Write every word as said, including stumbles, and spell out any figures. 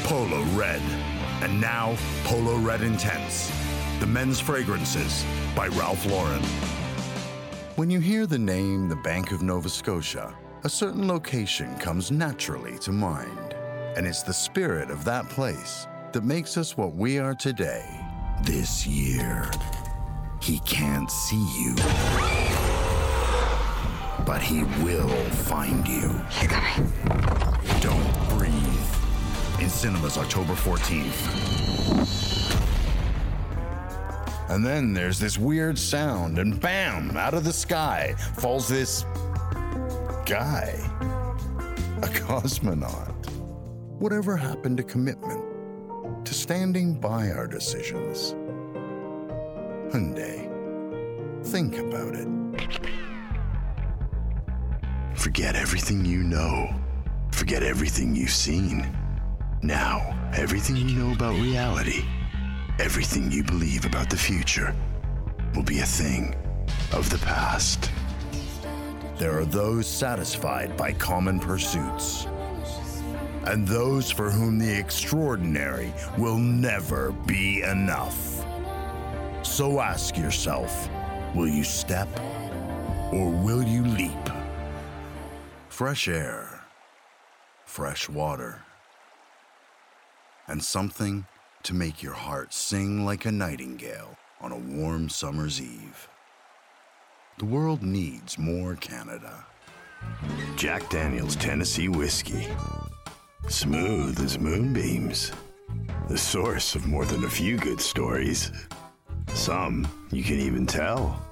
Polo Red. And now, Polo Red Intense, the men's fragrances by Ralph Lauren. When you hear the name the Bank of Nova Scotia, a certain location comes naturally to mind. And it's the spirit of that place that makes us what we are today. This year, he can't see you, but he will find you. He's coming. Don't breathe. In cinemas October fourteenth. And then there's this weird sound, and bam, out of the sky falls this guy, a cosmonaut. Whatever happened to commitment, to standing by our decisions? Hyundai, think about it. Forget everything you know. Forget everything you've seen. Now, everything you know about reality, everything you believe about the future, will be a thing of the past. There are those satisfied by common pursuits, and those for whom the extraordinary will never be enough. So ask yourself, will you step or will you leap? Fresh air, fresh water, and something to make your heart sing like a nightingale on a warm summer's eve. The world needs more Canada. Jack Daniel's Tennessee Whiskey. Smooth as moonbeams. The source of more than a few good stories. Some you can even tell.